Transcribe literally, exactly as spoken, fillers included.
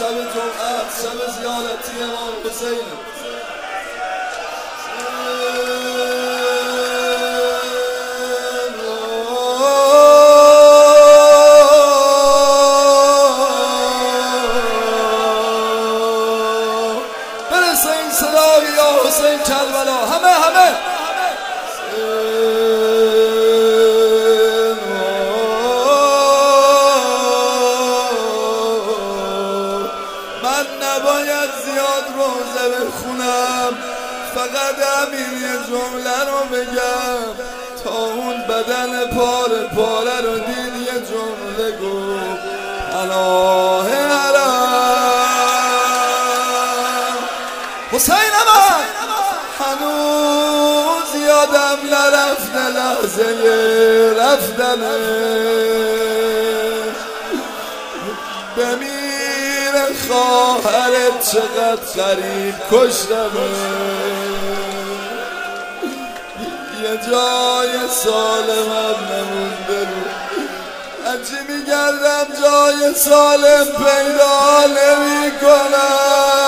شب جمعه شب زیارتی امام حسین. برسه این صدای یا حسین کربلا همه همه نباید زیاد روزه بخونم، فقط همین یه جمله رو بگم. تا اون بدن پاره پاره رو دید یه جمله گفت پناه حرم. حسین امان هنوز یادم نرفته لحظه رفتنه. بمیر خواهرت چقدر غریب کشتمه. یه جای سالمم نمونده رو هرچی میگردم جای سالم پیدا نمی کنم.